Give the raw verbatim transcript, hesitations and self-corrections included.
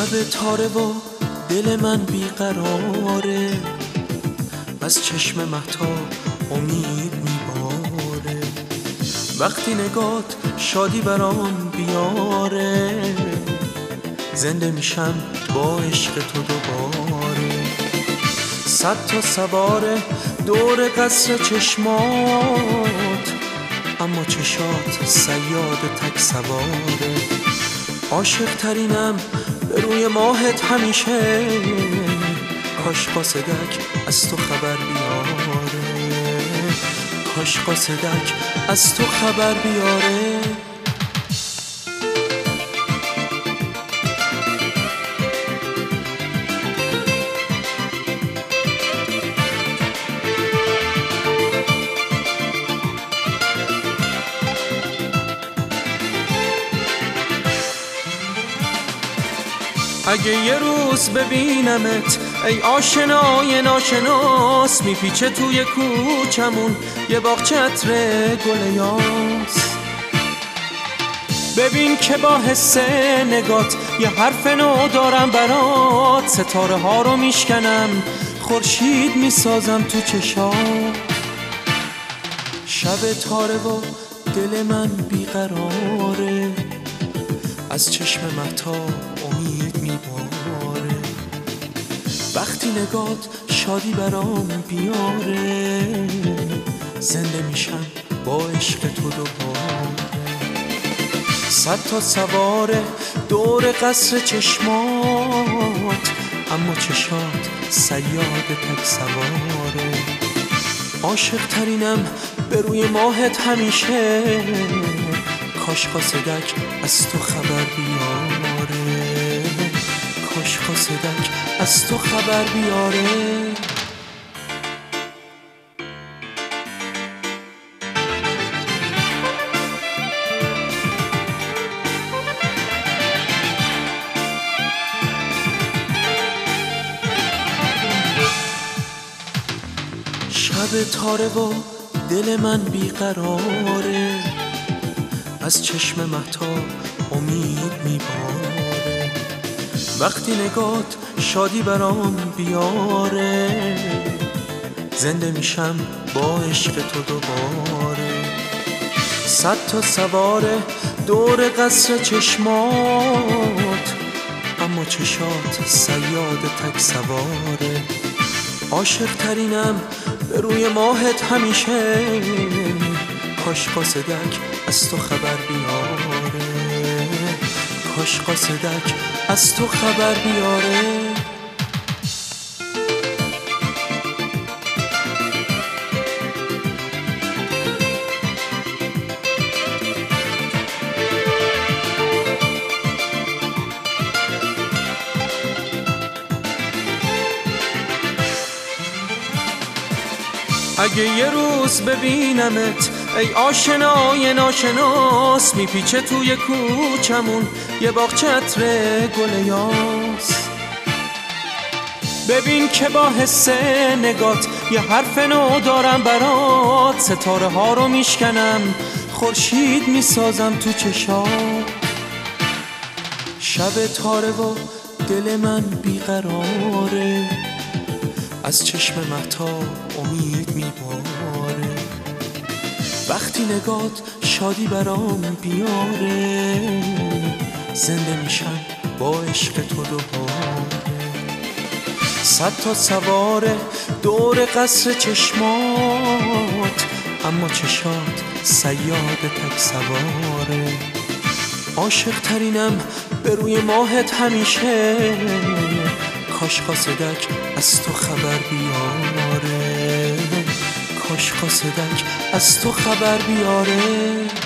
شب تاره و دل من بیقراره، از چشم مهتاب امید میباره. وقتی نگات شادی برام بیاره، زنده میشم با عشق تو دوباره. صد تا سواره دور قصر چشمات، اما چشات صیاد تک سواره. عاشق ترینم به روی ماهت همیشه، کاش قاصدک از تو خبر بیاره، کاش قاصدک از تو خبر بیاره. اگه یه روز ببینمت ای آشنای ناشناس، میپیچه توی کوچمون یه باغچه عطر گل یاس. ببین که با حس نگات یه حرف نو دارم برات، ستاره ها رو میشکنم خورشید میسازم تو چشات. شب تاره و دل من بیقراره، از چشم مهتاب امید میباره. وقتی نگات شادی برام بیاره، زنده میشم با عشق تو دوباره. صد تا سواره دور قصر چشمات، اما چشات صیاد تک سواره. عاشق ترینم به روی ماهت همیشه، کاش قاصدک از تو خبر بیاره، کاش قاصدک از تو خبر بیاره. شب تاره و دل من بیقراره، از چشم مهتاب امید میباره. وقتی نگات شادی برام بیاره، زنده میشم با عشق تو دوباره. صد تا سواره دور قصر چشمات، اما چشات صیاد تک سواره. عاشق ترینم به روی ماهت همیشه، کاش قاصدک از تو خبر بیاره، کاش قاصدک از تو خبر بیاره. اگه یه روز ببینمت ای آشنای ناشناس، میپیچه توی کوچمون یه باغچه عطر گل یاس. ببین که با حس نگات یه حرف نو دارم برات، ستاره ها رو میشکنم خورشید میسازم تو چشات. شب تاره و دل من بیقراره، از چشم مهتاب امید میباره. وقتی نگات شادی برام بیاره، زنده میشم با عشق تو دوباره. صد تا سواره دور قصر چشمات، اما چشات صیاد تک سواره. عاشق ترینم به روی ماهت همیشه، کاش قاصدک از تو خبر بیاره، کاش قاصدک از تو خبر بیاره.